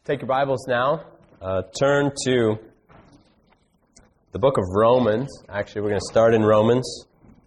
Take your Bibles now. Turn to the book of Romans. Actually, we're going to start in Romans.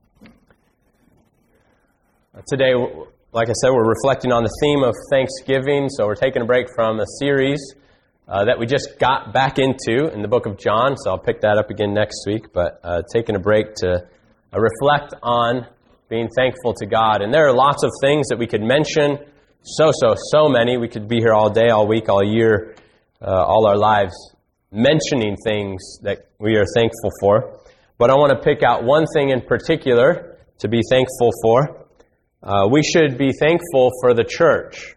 Today, like I said, we're reflecting on the theme of Thanksgiving. So we're taking a break from a series that we just got back into in the book of John. So I'll pick that up again next week. But taking a break to reflect on being thankful to God. And there are lots of things that we could mention. So many. We could be here all day, all week, all year, all our lives, mentioning things that we are thankful for. But I want to pick out one thing in particular to be thankful for. We should be thankful for the church.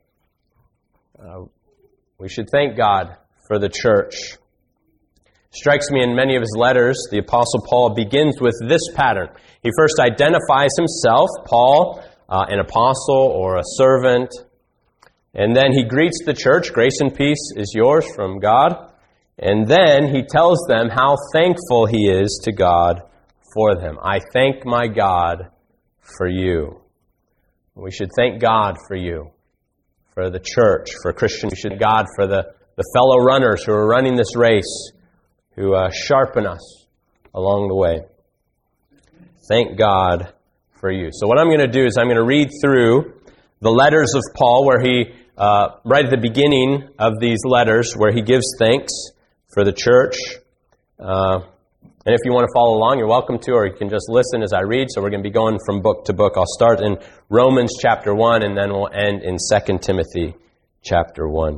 We should thank God for the church. Strikes me in many of his letters, the Apostle Paul begins with this pattern. He first identifies himself, Paul, an apostle or a servant. And then he greets the church, grace and peace is yours from God. And then he tells them how thankful he is to God for them. I thank my God for you. We should thank God for you, for the church, for Christians. We should thank God for the fellow runners who are running this race, who sharpen us along the way. Thank God for you. So what I'm going to do is I'm going to read through the letters of Paul where he right at the beginning of these letters where he gives thanks for the church. And if you want to follow along, you're welcome to, or you can just listen as I read. So we're going to be going from book to book. I'll start in Romans chapter 1, and then we'll end in 2 Timothy chapter 1.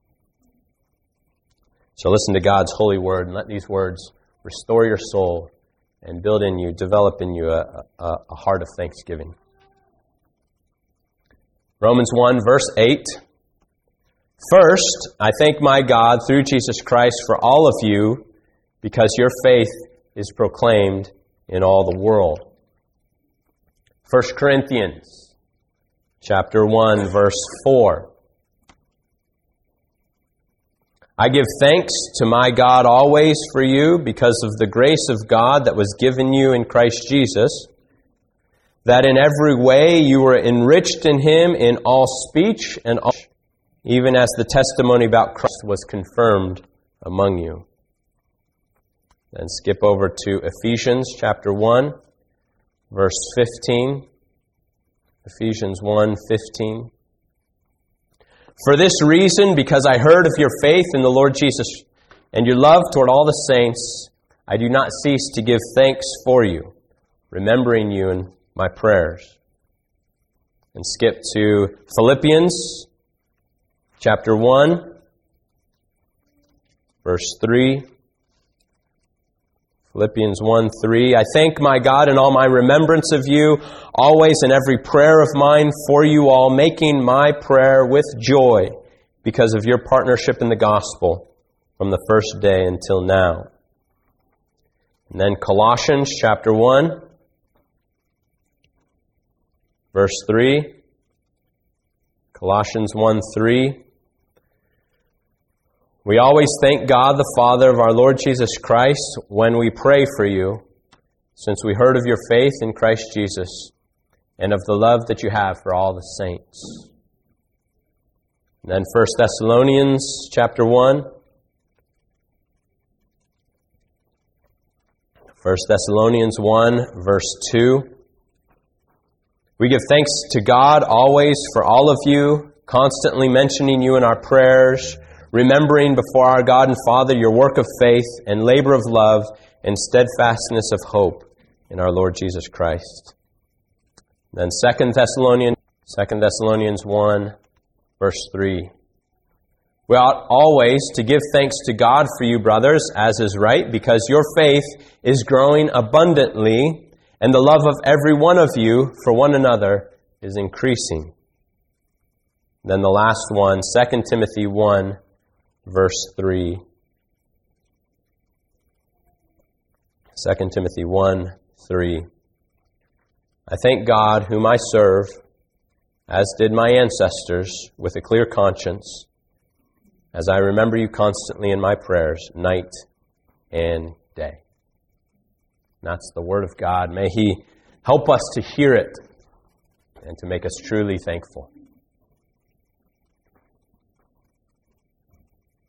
So listen to God's holy word, and let these words restore your soul and build in you, develop in you a heart of thanksgiving. Romans 1, verse 8. First, I thank my God through Jesus Christ for all of you, because your faith is proclaimed in all the world. 1 Corinthians chapter 1, verse 4. I give thanks to my God always for you, because of the grace of God that was given you in Christ Jesus, that in every way you were enriched in him in all speech and all, even as the testimony about Christ was confirmed among you. Then skip over to Ephesians chapter 1, verse 15. Ephesians 1:15. For this reason, because I heard of your faith in the Lord Jesus and your love toward all the saints, I do not cease to give thanks for you, remembering you in my prayers. And skip to Philippians chapter 1, verse 3. Philippians 1:3. I thank my God in all my remembrance of you, always in every prayer of mine for you all, making my prayer with joy because of your partnership in the gospel from the first day until now. And then Colossians chapter 1, verse 3. Colossians 1:3. We always thank God, the Father of our Lord Jesus Christ, when we pray for you, since we heard of your faith in Christ Jesus and of the love that you have for all the saints. And then 1 Thessalonians chapter 1. 1 Thessalonians 1, verse 2. We give thanks to God always for all of you, constantly mentioning you in our prayers, remembering before our God and Father your work of faith and labor of love and steadfastness of hope in our Lord Jesus Christ. Then 2 Thessalonians 1, verse 3. We ought always to give thanks to God for you, brothers, as is right, because your faith is growing abundantly, and the love of every one of you for one another is increasing. Then the last one, 2 Timothy 1, verse 3. 2 Timothy 1, 3. I thank God, whom I serve, as did my ancestors, with a clear conscience, as I remember you constantly in my prayers, night and day. And that's the Word of God. May He help us to hear it and to make us truly thankful.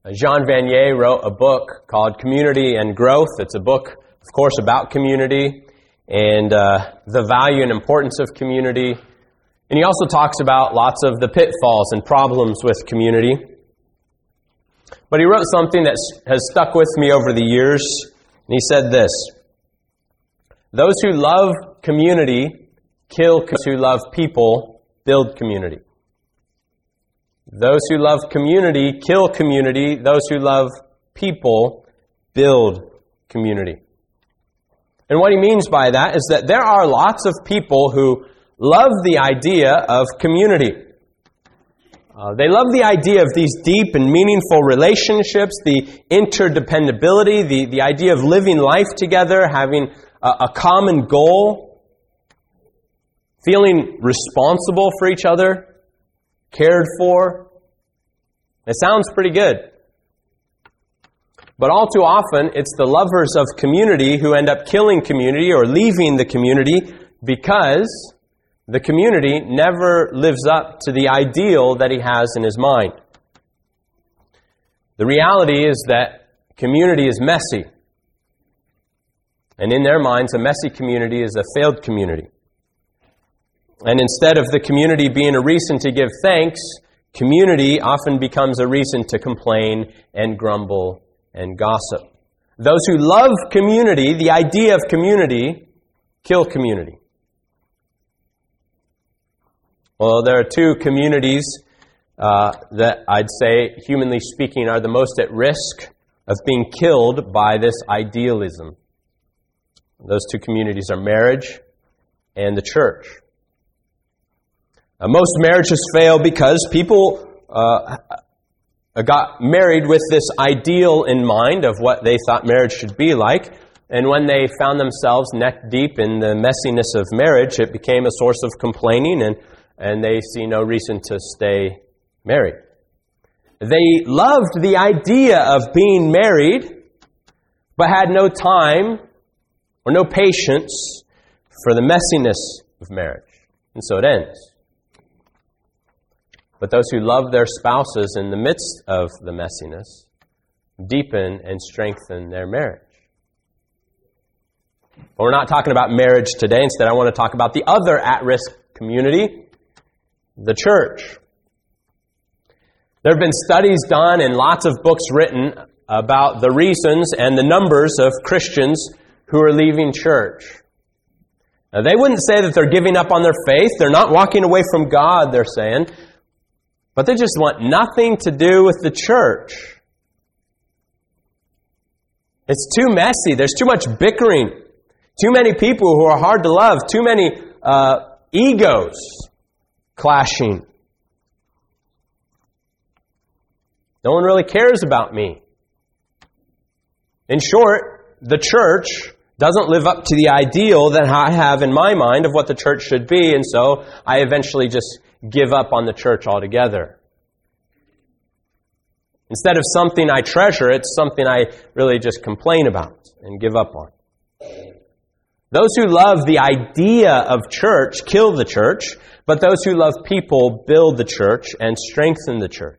Jean Vanier wrote a book called Community and Growth. It's a book, of course, about community and the value and importance of community. And he also talks about lots of the pitfalls and problems with community. But he wrote something that has stuck with me over the years. And he said this: those who love community kill. Those who love people build community. Those who love community kill community. Those who love people build community. And what he means by that is that there are lots of people who love the idea of community. They love the idea of these deep and meaningful relationships, the interdependability, the idea of living life together, having a common goal, feeling responsible for each other, cared for. It sounds pretty good. But all too often, it's the lovers of community who end up killing community or leaving the community because the community never lives up to the ideal that he has in his mind. The reality is that community is messy. And in their minds, a messy community is a failed community. And instead of the community being a reason to give thanks, community often becomes a reason to complain and grumble and gossip. Those who love community, the idea of community, kill community. Well, there are two communities that I'd say, humanly speaking, are the most at risk of being killed by this idealism. Those two communities are marriage and the church. Most marriages fail because people got married with this ideal in mind of what they thought marriage should be like. And when they found themselves neck deep in the messiness of marriage, it became a source of complaining, and they see no reason to stay married. They loved the idea of being married, but had no time or no patience for the messiness of marriage. And so it ends. But those who love their spouses in the midst of the messiness deepen and strengthen their marriage. But we're not talking about marriage today. Instead, I want to talk about the other at-risk community, the church. There have been studies done and lots of books written about the reasons and the numbers of Christians who are leaving church. Now, they wouldn't say that they're giving up on their faith. They're not walking away from God, they're saying. But they just want nothing to do with the church. It's too messy. There's too much bickering. Too many people who are hard to love. Too many egos clashing. No one really cares about me. In short, the church doesn't live up to the ideal that I have in my mind of what the church should be, and so I eventually just give up on the church altogether. Instead of something I treasure, it's something I really just complain about and give up on. Those who love the idea of church kill the church, but those who love people build the church and strengthen the church.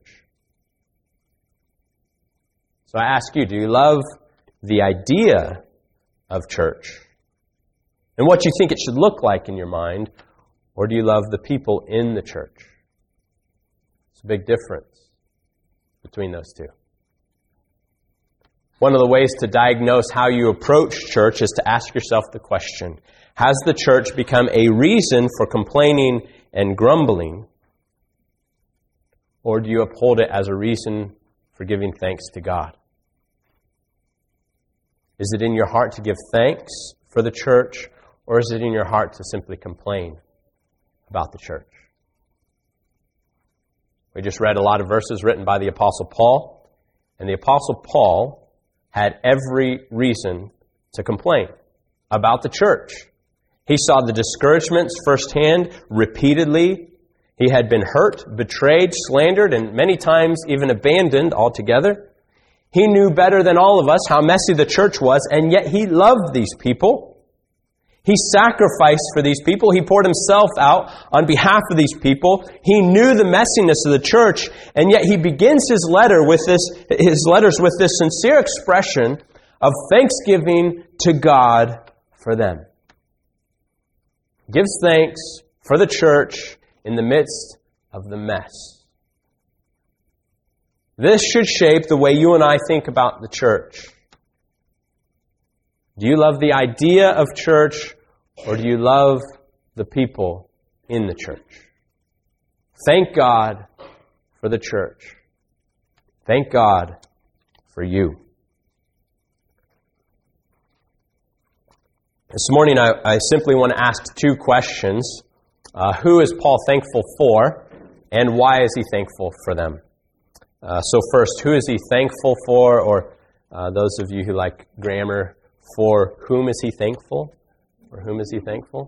So I ask you, do you love the idea of church and what you think it should look like in your mind, or do you love the people in the church? It's a big difference between those two. One of the ways to diagnose how you approach church is to ask yourself the question, has the church become a reason for complaining and grumbling, or do you uphold it as a reason for giving thanks to God? Is it in your heart to give thanks for the church, or is it in your heart to simply complain about the church? We just read a lot of verses written by the Apostle Paul, and the Apostle Paul had every reason to complain about the church. He saw the discouragements firsthand, repeatedly. He had been hurt, betrayed, slandered, and many times even abandoned altogether. He knew better than all of us how messy the church was, and yet he loved these people. He sacrificed for these people. He poured himself out on behalf of these people. He knew the messiness of the church, and yet he begins his letters with this sincere expression of thanksgiving to God for them. Gives thanks for the church in the midst of the mess. This should shape the way you and I think about the church. Do you love the idea of church, or do you love the people in the church? Thank God for the church. Thank God for you. This morning I simply want to ask two questions. Who is Paul thankful for, and why is he thankful for them? So first, who is he thankful for, or those of you who like grammar, for whom is he thankful? For whom is he thankful?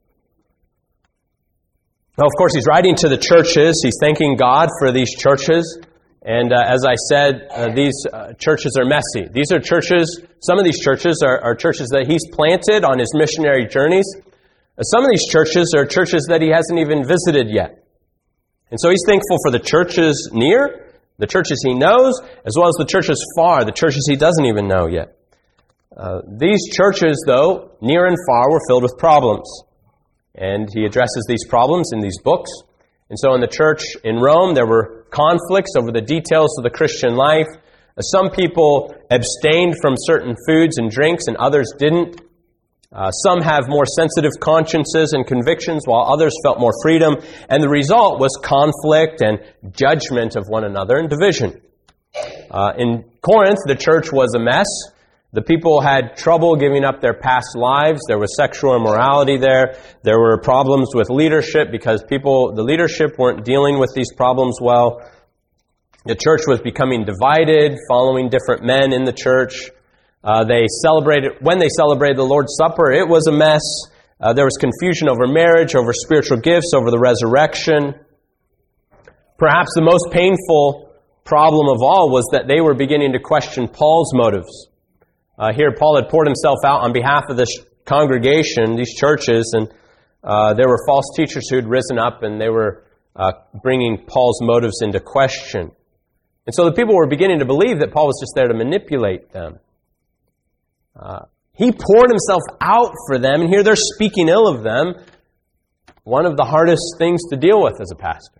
Well, of course, he's writing to the churches. He's thanking God for these churches. And as I said, these churches are messy. These are churches, some of these churches are churches that he's planted on his missionary journeys. Some of these churches are churches that he hasn't even visited yet. And so he's thankful for the churches near, the churches he knows, as well as the churches far, the churches he doesn't even know yet. These churches, though, near and far, were filled with problems. And he addresses these problems in these books. And so in the church in Rome, there were conflicts over the details of the Christian life. Some people abstained from certain foods and drinks, and others didn't. Some have more sensitive consciences and convictions, while others felt more freedom. And the result was conflict and judgment of one another and division. In Corinth, the church was a mess. The people had trouble giving up their past lives. There was sexual immorality there. There were problems with leadership because the leadership weren't dealing with these problems well. The church was becoming divided, following different men in the church. When they celebrated the Lord's Supper, it was a mess. There was confusion over marriage, over spiritual gifts, over the resurrection. Perhaps the most painful problem of all was that they were beginning to question Paul's motives. Here, Paul had poured himself out on behalf of this congregation, these churches, and there were false teachers who had risen up, and they were bringing Paul's motives into question. And so the people were beginning to believe that Paul was just there to manipulate them. He poured himself out for them, and here they're speaking ill of them. One of the hardest things to deal with as a pastor.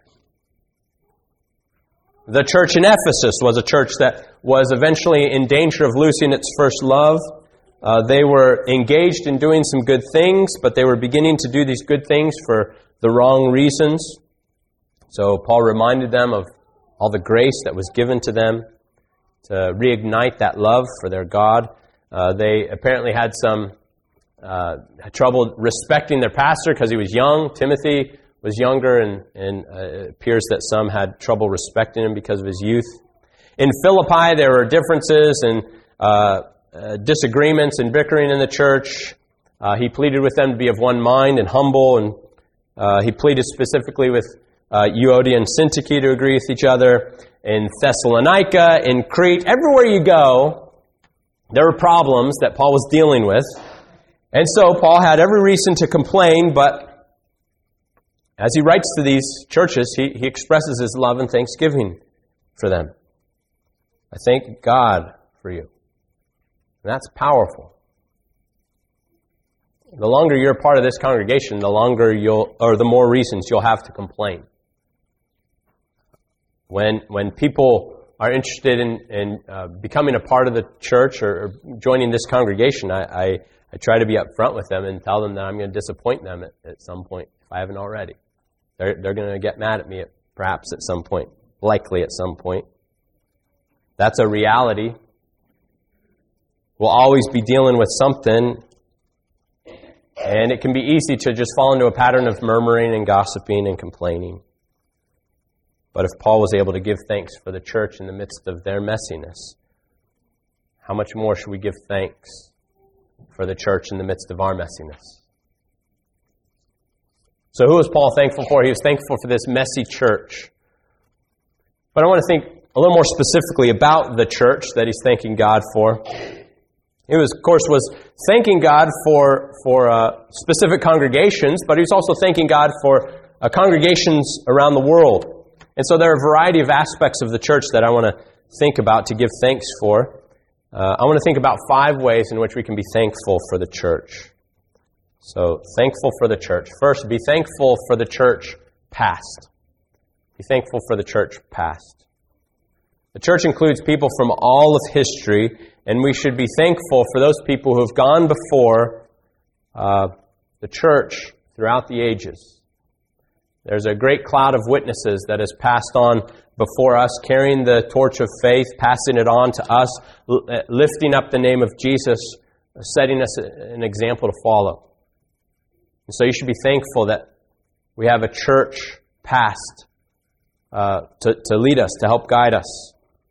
The church in Ephesus was a church that was eventually in danger of losing its first love. They were engaged in doing some good things, but they were beginning to do these good things for the wrong reasons. So Paul reminded them of all the grace that was given to them to reignite that love for their God. They apparently had some trouble respecting their pastor because he was young. Timothy was younger, and it appears that some had trouble respecting him because of his youth. In Philippi, there were differences and disagreements and bickering in the church. He pleaded with them to be of one mind and humble, and he pleaded specifically with Euodia and Syntyche to agree with each other. In Thessalonica, in Crete, everywhere you go, there were problems that Paul was dealing with. And so Paul had every reason to complain, but as he writes to these churches, he expresses his love and thanksgiving for them. I thank God for you. And that's powerful. The longer you're a part of this congregation, the more reasons you'll have to complain. When people are interested in becoming a part of the church or joining this congregation, I try to be upfront with them and tell them that I'm going to disappoint them at some point, if I haven't already. They're going to get mad at me perhaps at some point, likely at some point. That's a reality. We'll always be dealing with something, and it can be easy to just fall into a pattern of murmuring and gossiping and complaining. But if Paul was able to give thanks for the church in the midst of their messiness, how much more should we give thanks for the church in the midst of our messiness? So who was Paul thankful for? He was thankful for this messy church. But I want to think a little more specifically about the church that he's thanking God for. He was, of course, was thanking God for specific congregations, but he was also thanking God for congregations around the world. And so there are a variety of aspects of the church that I want to think about to give thanks for. I want to think about 5 ways in which we can be thankful for the church. So, thankful for the church. First, be thankful for the church past. Be thankful for the church past. The church includes people from all of history, and we should be thankful for those people who have gone before the church throughout the ages. There's a great cloud of witnesses that has passed on before us, carrying the torch of faith, passing it on to us, lifting up the name of Jesus, setting us an example to follow. And so you should be thankful that we have a church past to lead us, to help guide us.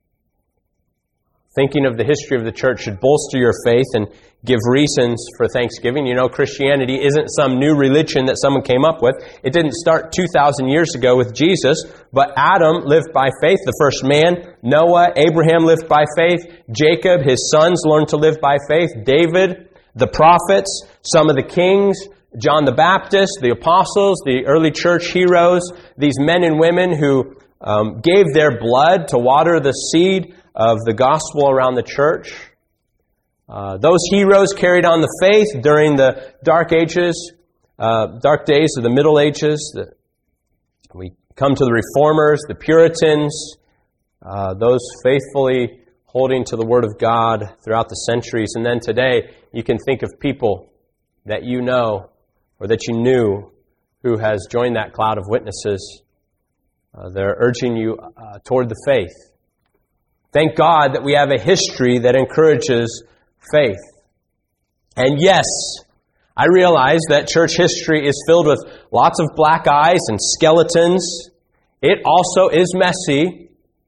Thinking of the history of the church should bolster your faith and give reasons for thanksgiving. You know, Christianity isn't some new religion that someone came up with. It didn't start 2,000 years ago with Jesus, but Adam lived by faith, the first man. Noah, Abraham lived by faith. Jacob, his sons, learned to live by faith. David, the prophets, some of the kings, John the Baptist, the apostles, the early church heroes, these men and women who gave their blood to water the seed of the gospel around the church. Those heroes carried on the faith during the dark ages, dark days of the Middle Ages. We come to the Reformers, the Puritans, those faithfully holding to the Word of God throughout the centuries. And then today, you can think of people that you know or that you knew who has joined that cloud of witnesses. They're urging you toward the faith. Thank God that we have a history that encourages faith. And yes, I realize that church history is filled with lots of black eyes and skeletons. It also is messy.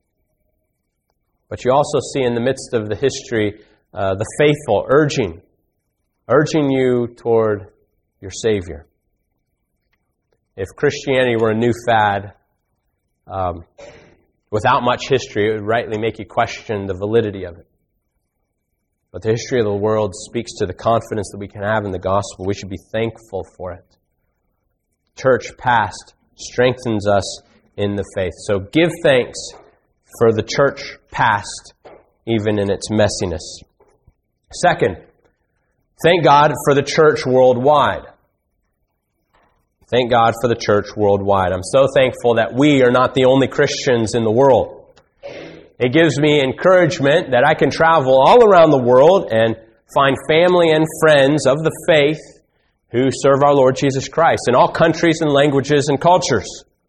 But you also see in the midst of the history the faithful urging you toward your Savior. If Christianity were a new fad, without much history, it would rightly make you question the validity of it. But the history of the world speaks to the confidence that we can have in the gospel. We should be thankful for it. Church past strengthens us in the faith. So give thanks for the church past, even in its messiness. Second, thank God for the church worldwide. Thank God for the church worldwide. I'm so thankful that we are not the only Christians in the world. It gives me encouragement that I can travel all around the world and find family and friends of the faith who serve our Lord Jesus Christ in all countries and languages and cultures.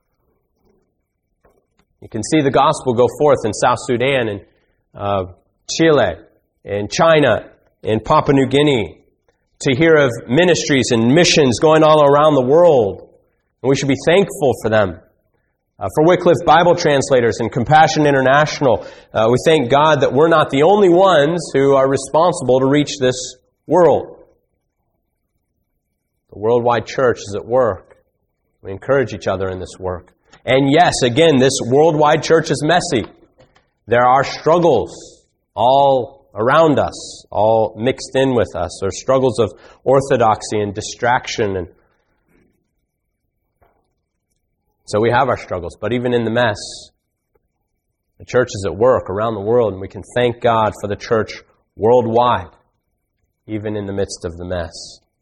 You can see the gospel go forth in South Sudan, in Chile, in China, in Papua New Guinea, to hear of ministries and missions going all around the world. And we should be thankful for them. For Wycliffe Bible Translators and Compassion International, we thank God that we're not the only ones who are responsible to reach this world. The worldwide church is at work. We encourage each other in this work. And yes, again, this worldwide church is messy. There are struggles all around us, all mixed in with us. There are struggles of orthodoxy and distraction. And so we have our struggles. But even in the mess, the church is at work around the world, and we can thank God for the church worldwide, even in the midst of the mess.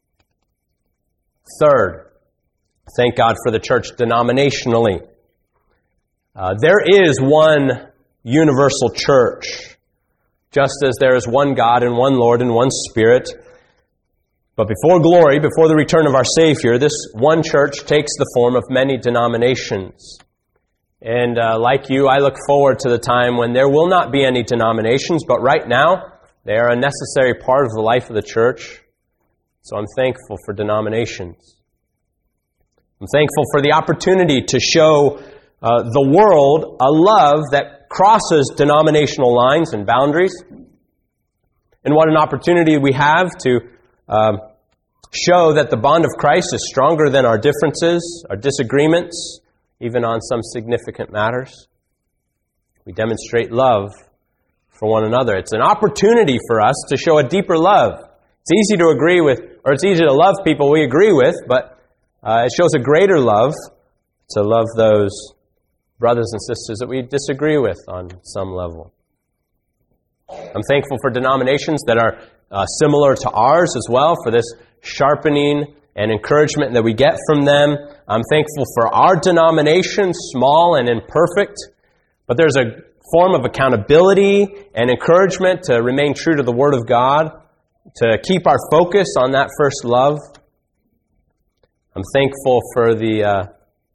Third, thank God for the church denominationally. There is one universal church, just as there is one God and one Lord and one Spirit. But before glory, before the return of our Savior, this one church takes the form of many denominations. And like you, I look forward to the time when there will not be any denominations, but right now, they are a necessary part of the life of the church. So I'm thankful for denominations. I'm thankful for the opportunity to show the world a love that crosses denominational lines and boundaries. And what an opportunity we have to show that the bond of Christ is stronger than our differences, our disagreements, even on some significant matters. We demonstrate love for one another. It's an opportunity for us to show a deeper love. It's easy to agree with, or it's easy to love people we agree with, but it shows a greater love to love those brothers and sisters that we disagree with on some level. I'm thankful for denominations that are similar to ours as well, for this sharpening and encouragement that we get from them. I'm thankful for our denomination, small and imperfect, but there's a form of accountability and encouragement to remain true to the Word of God, to keep our focus on that first love. I'm thankful for the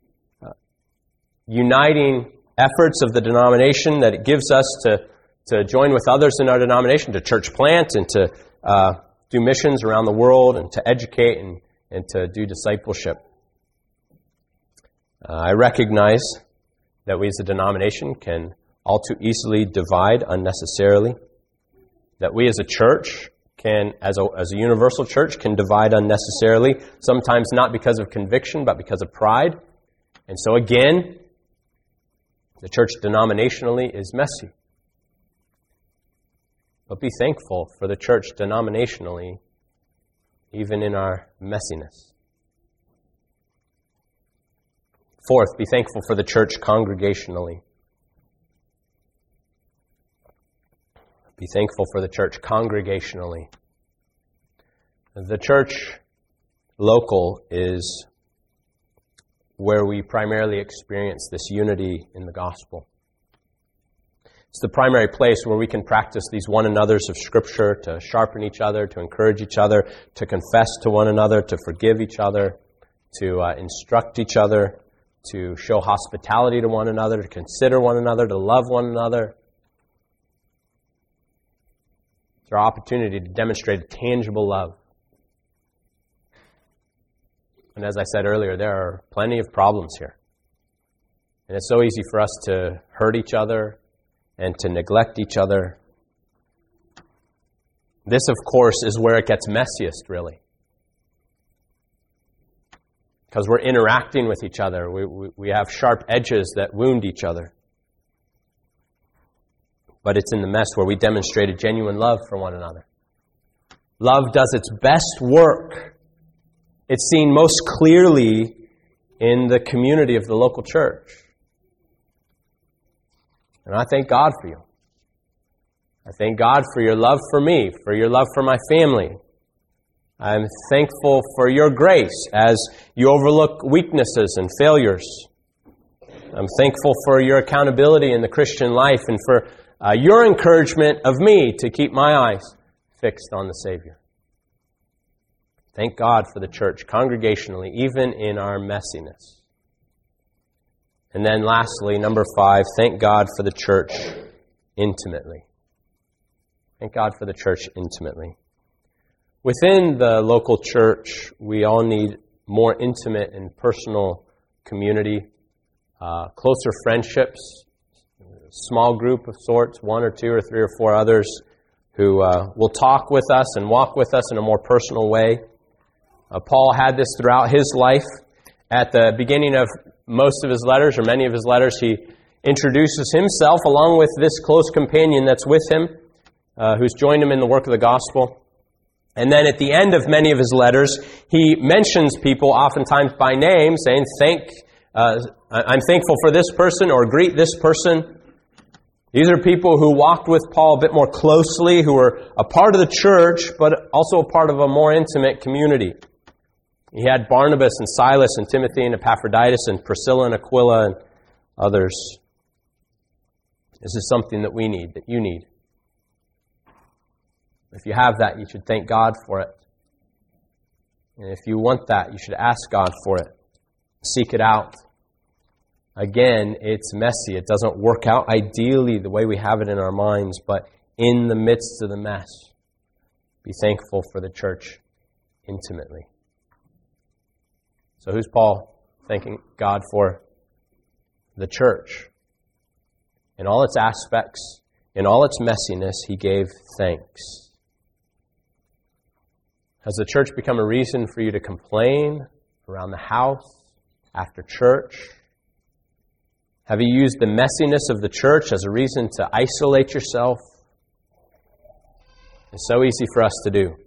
uniting efforts of the denomination that it gives us to join with others in our denomination, to church plant and to do missions around the world and to educate and to do discipleship. I recognize that we as a denomination can all too easily divide unnecessarily, that we as a church can, as a universal church, can divide unnecessarily, sometimes not because of conviction, but because of pride. And so again, the church denominationally is messy. But be thankful for the church denominationally, even in our messiness. Fourth, be thankful for the church congregationally. Be thankful for the church congregationally. The church local is where we primarily experience this unity in the gospel. It's the primary place where we can practice these one another's of Scripture, to sharpen each other, to encourage each other, to confess to one another, to forgive each other, to instruct each other, to show hospitality to one another, to consider one another, to love one another. It's our opportunity to demonstrate a tangible love. And as I said earlier, there are plenty of problems here. And it's so easy for us to hurt each other and to neglect each other. This, of course, is where it gets messiest, really. Because we're interacting with each other. We have sharp edges that wound each other. But it's in the mess where we demonstrate a genuine love for one another. Love does its best work. It's seen most clearly in the community of the local church. And I thank God for you. I thank God for your love for me, for your love for my family. I'm thankful for your grace as you overlook weaknesses and failures. I'm thankful for your accountability in the Christian life and for your encouragement of me to keep my eyes fixed on the Savior. Thank God for the church congregationally, even in our messiness. And then lastly, number 5, thank God for the church intimately. Thank God for the church intimately. Within the local church, we all need more intimate and personal community, closer friendships, small group of sorts, 1 or 2 or 3 or 4 others who will talk with us and walk with us in a more personal way. Paul had this throughout his life. At the beginning of most of his letters, or many of his letters, he introduces himself along with this close companion that's with him, who's joined him in the work of the gospel. And then at the end of many of his letters, he mentions people oftentimes by name, saying, I'm thankful for this person, or greet this person. These are people who walked with Paul a bit more closely, who were a part of the church, but also a part of a more intimate community. He had Barnabas and Silas and Timothy and Epaphroditus and Priscilla and Aquila and others. This is something that we need, that you need. If you have that, you should thank God for it. And if you want that, you should ask God for it. Seek it out. Again, it's messy. It doesn't work out ideally the way we have it in our minds, but in the midst of the mess, be thankful for the church intimately. So who's Paul thanking God for? The church. In all its aspects, in all its messiness, he gave thanks. Has the church become a reason for you to complain around the house, after church? Have you used the messiness of the church as a reason to isolate yourself It's so easy for us to do.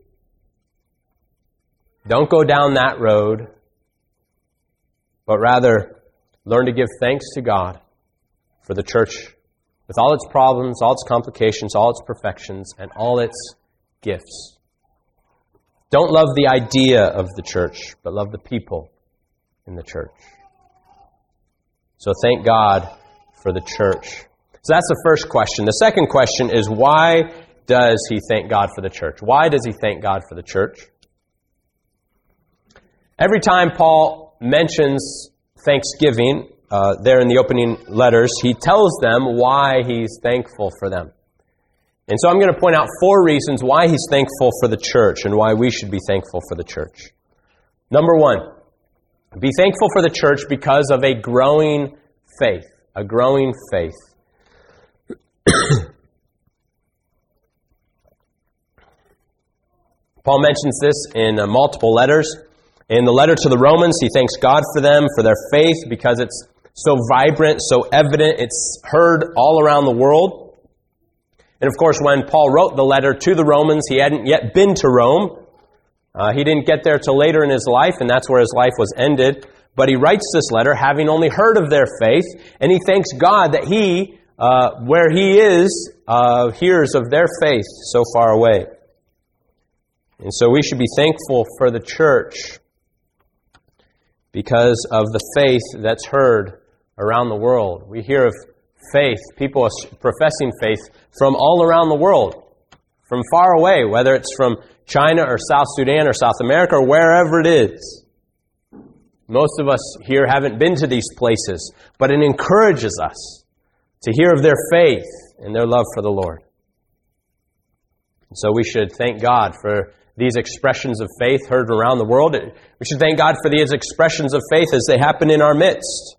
Don't go down that road, but rather learn to give thanks to God for the church with all its problems, all its complications, all its perfections, and all its gifts. Don't love the idea of the church, but love the people in the church. So thank God for the church. So that's the first question. The second question is, why does he thank God for the church? Why does he thank God for the church? Every time Paul mentions thanksgiving, there in the opening letters, he tells them why he's thankful for them. And so I'm going to point out 4 reasons why he's thankful for the church and why we should be thankful for the church. Number 1, be thankful for the church because of a growing faith. A growing faith. Paul mentions this in multiple letters. In the letter to the Romans, he thanks God for them, for their faith, because it's so vibrant, so evident, it's heard all around the world. And of course, when Paul wrote the letter to the Romans, he hadn't yet been to Rome. He didn't get there till later in his life, and that's where his life was ended. But he writes this letter having only heard of their faith, and he thanks God that he, where he is, hears of their faith so far away. And so we should be thankful for the church because of the faith that's heard around the world. We hear of faith, people professing faith from all around the world, from far away, whether it's from China or South Sudan or South America or wherever it is. Most of us here haven't been to these places, but it encourages us to hear of their faith and their love for the Lord. And so we should thank God for these expressions of faith heard around the world. We should thank God for these expressions of faith as they happen in our midst.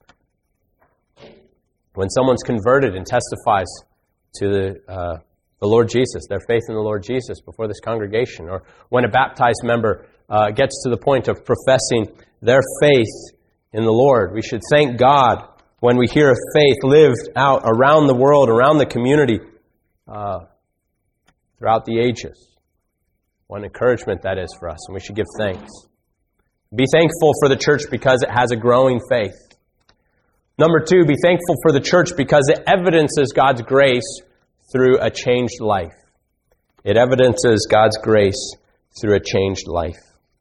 When someone's converted and testifies to the Lord Jesus, their faith in the Lord Jesus before this congregation, or when a baptized member gets to the point of professing their faith in the Lord, we should thank God when we hear of faith lived out around the world, around the community, throughout the ages. What encouragement that is for us, and we should give thanks. Be thankful for the church because it has a growing faith. Number 2, be thankful for the church because it evidences God's grace through a changed life. It evidences God's grace through a changed life.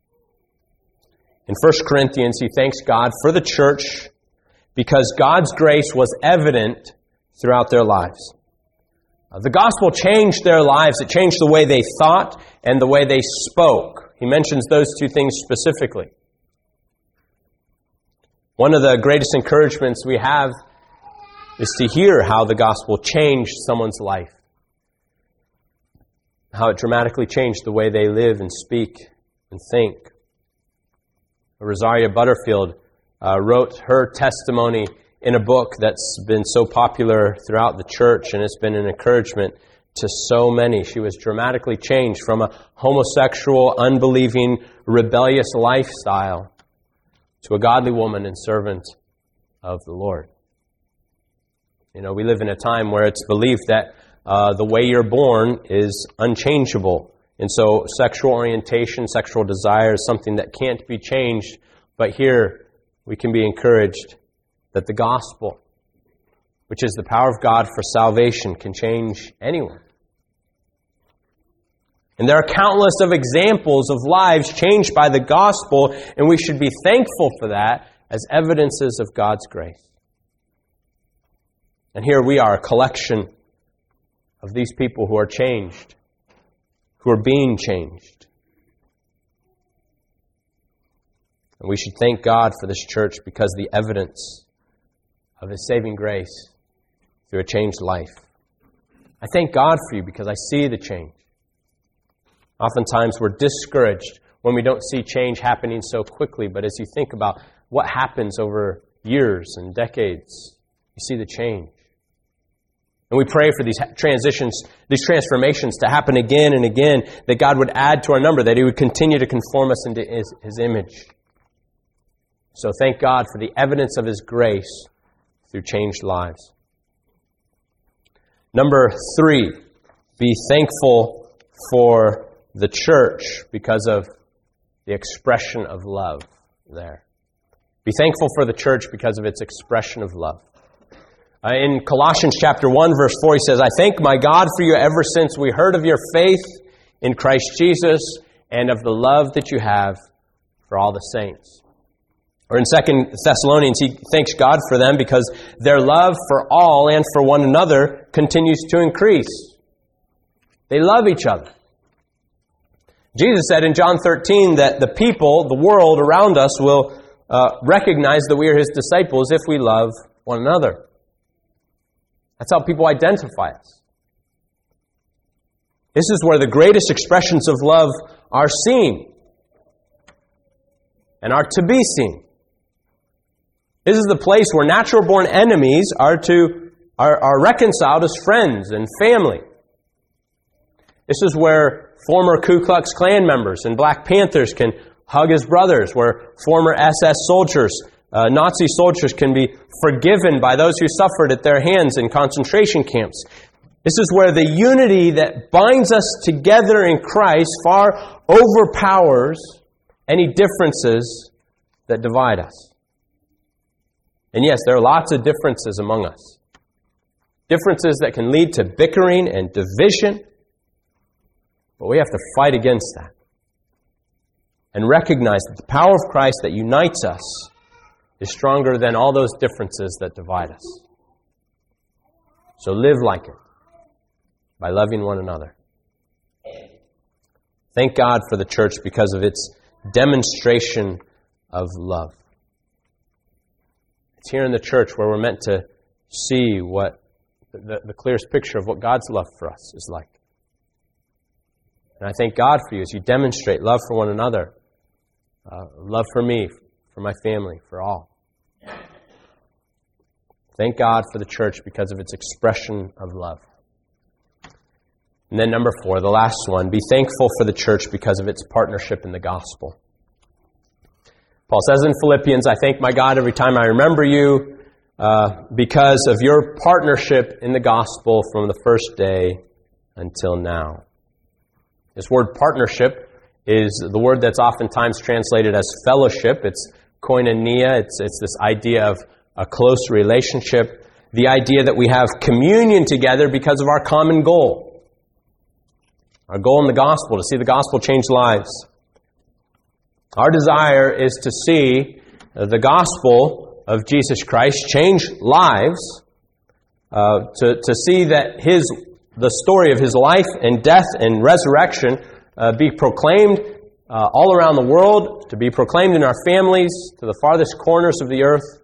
In 1 Corinthians, he thanks God for the church because God's grace was evident throughout their lives. The gospel changed their lives. It changed the way they thought and the way they spoke. He mentions those 2 things specifically. One of the greatest encouragements we have is to hear how the gospel changed someone's life. How it dramatically changed the way they live and speak and think. Rosaria Butterfield wrote her testimony in a book that's been so popular throughout the church, and it's been an encouragement to so many. She was dramatically changed from a homosexual, unbelieving, rebellious lifestyle to a godly woman and servant of the Lord. You know, we live in a time where it's believed that the way you're born is unchangeable. And so sexual orientation, sexual desire is something that can't be changed. But here we can be encouraged that the gospel, which is the power of God for salvation, can change anyone. And there are countless of examples of lives changed by the gospel, and we should be thankful for that as evidences of God's grace. And here we are, a collection of these people who are changed, who are being changed. And we should thank God for this church because the evidence of His saving grace through a changed life. I thank God for you because I see the change. Oftentimes we're discouraged when we don't see change happening so quickly, but as you think about what happens over years and decades, you see the change. And we pray for these transitions, these transformations to happen again and again, that God would add to our number, that He would continue to conform us into His image. So thank God for the evidence of His grace through changed lives. Number 3, be thankful for the church because of the expression of love there. Be thankful for the church because of its expression of love. In Colossians chapter 1, verse 4, he says, I thank my God for you ever since we heard of your faith in Christ Jesus and of the love that you have for all the saints. Or in 2 Thessalonians, he thanks God for them because their love for all and for one another continues to increase. They love each other. Jesus said in John 13 that the people, the world around us will recognize that we are His disciples if we love one another. That's how people identify us. This is where the greatest expressions of love are seen and are to be seen. This is the place where natural-born enemies are reconciled as friends and family. This is where former Ku Klux Klan members and Black Panthers can hug as brothers, where former SS soldiers, Nazi soldiers can be forgiven by those who suffered at their hands in concentration camps. This is where the unity that binds us together in Christ far overpowers any differences that divide us. And yes, there are lots of differences among us. Differences that can lead to bickering and division. But we have to fight against that. And recognize that the power of Christ that unites us is stronger than all those differences that divide us. So live like it by loving one another. Thank God for the church because of its demonstration of love. It's here in the church where we're meant to see what the clearest picture of what God's love for us is like. And I thank God for you as you demonstrate love for one another, love for me, for my family, for all. Thank God for the church because of its expression of love. And then number 4, the last one, be thankful for the church because of its partnership in the gospel. Paul says in Philippians, I thank my God every time I remember you because of your partnership in the gospel from the first day until now. This word partnership is the word that's oftentimes translated as fellowship. It's koinonia. It's this idea of a close relationship. The idea that we have communion together because of our common goal. Our goal in the gospel, to see the gospel change lives. Our desire is to see the gospel of Jesus Christ change lives, to see that the story of His life and death and resurrection be proclaimed all around the world, to be proclaimed in our families, to the farthest corners of the earth,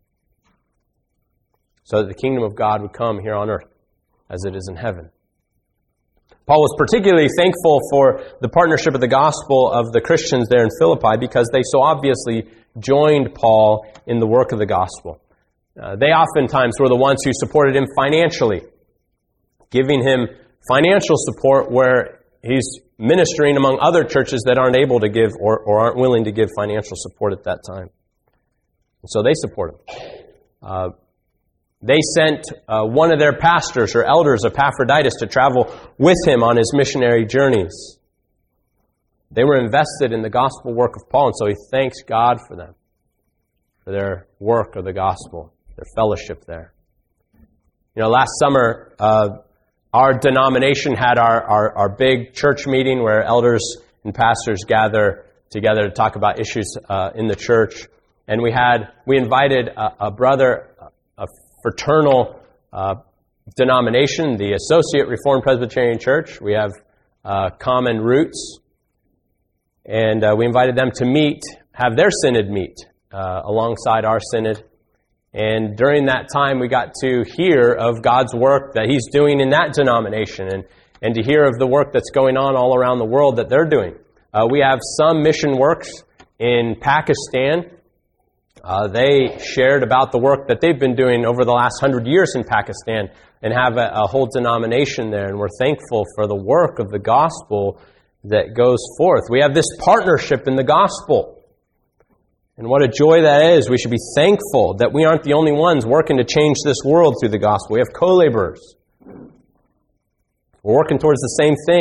so that the kingdom of God would come here on earth as it is in heaven. Paul was particularly thankful for the partnership of the gospel of the Christians there in Philippi because they so obviously joined Paul in the work of the gospel. They oftentimes were the ones who supported him financially, giving him financial support where he's ministering among other churches that aren't able to give or aren't willing to give financial support at that time. And so they support him. They sent one of their pastors or elders, Epaphroditus, to travel with him on his missionary journeys. They were invested in the gospel work of Paul, and so he thanks God for them, for their work of the gospel, their fellowship there. You know, last summer, our denomination had our big church meeting where elders and pastors gather together to talk about issues in the church. And we invited a brother, a fraternal denomination, the Associate Reformed Presbyterian Church. We have common roots. And we invited them to have their synod meet alongside our synod. And during that time, we got to hear of God's work that He's doing in that denomination and to hear of the work that's going on all around the world that they're doing. We have some mission works in Pakistan. They shared about the work that they've been doing over the last 100 years in Pakistan and have a whole denomination there. And we're thankful for the work of the gospel that goes forth. We have this partnership in the gospel. And what a joy that is. We should be thankful that we aren't the only ones working to change this world through the gospel. We have co-laborers. We're working towards the same thing.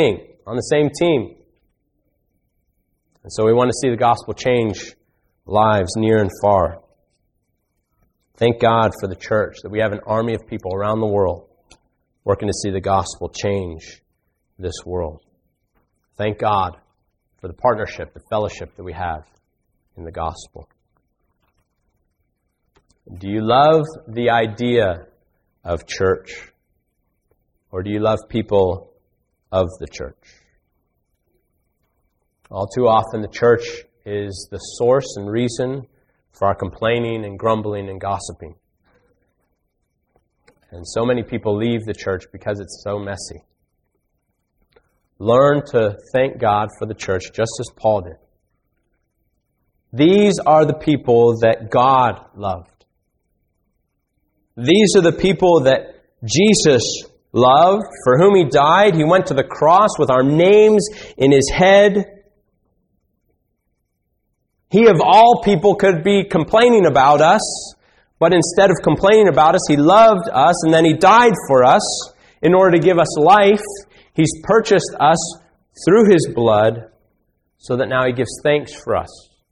on the same team. And so we want to see the gospel change lives near and far. Thank God for the church, that we have an army of people around the world working to see the gospel change this world. Thank God for the partnership, the fellowship that we have in the gospel. Do you love the idea of church? Or do you love people of the church? All too often the church is the source and reason for our complaining and grumbling and gossiping. And so many people leave the church because it's so messy. Learn to thank God for the church just as Paul did. These are the people that God loved. These are the people that Jesus loved, for whom He died. He went to the cross with our names in His head. He of all people could be complaining about us, but instead of complaining about us, He loved us, and then He died for us in order to give us life. He's purchased us through His blood so that now He gives thanks for us.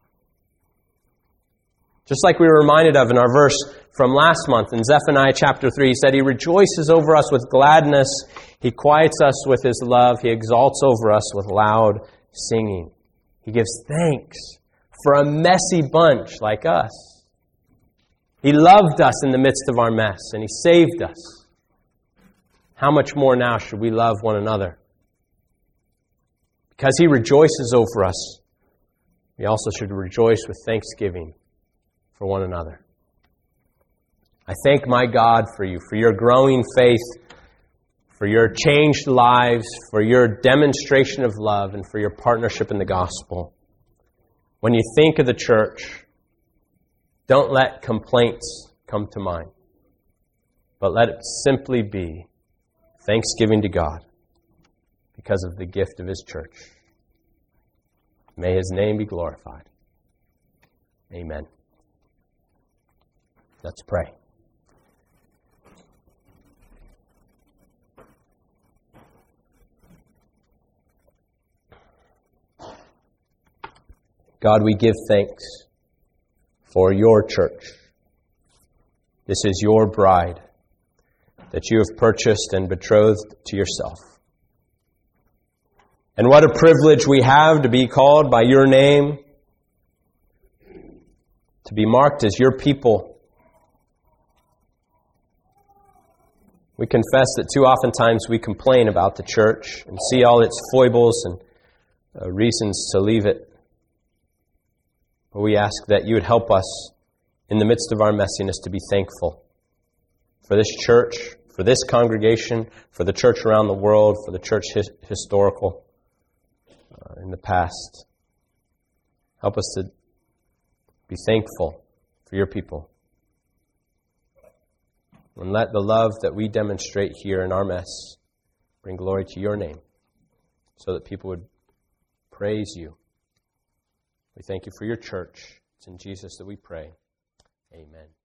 Just like we were reminded of in our verse from last month in Zephaniah chapter 3, He said, He rejoices over us with gladness. He quiets us with His love. He exalts over us with loud singing. He gives thanks for a messy bunch like us. He loved us in the midst of our mess, and He saved us. How much more now should we love one another? Because He rejoices over us, we also should rejoice with thanksgiving for one another. I thank my God for you, for your growing faith, for your changed lives, for your demonstration of love, and for your partnership in the gospel. When you think of the church, don't let complaints come to mind, but let it simply be thanksgiving to God because of the gift of His church. May His name be glorified. Amen. Let's pray. God, we give thanks for your church. This is your bride that you have purchased and betrothed to yourself. And what a privilege we have to be called by your name, to be marked as your people. We confess that too oftentimes we complain about the church and see all its foibles and reasons to leave it. But we ask that you would help us in the midst of our messiness to be thankful for this church, for this congregation, for the church around the world, for the church historical in the past. Help us to be thankful for your people. And let the love that we demonstrate here in our mess bring glory to your name so that people would praise you. We thank you for your church. It's in Jesus that we pray. Amen.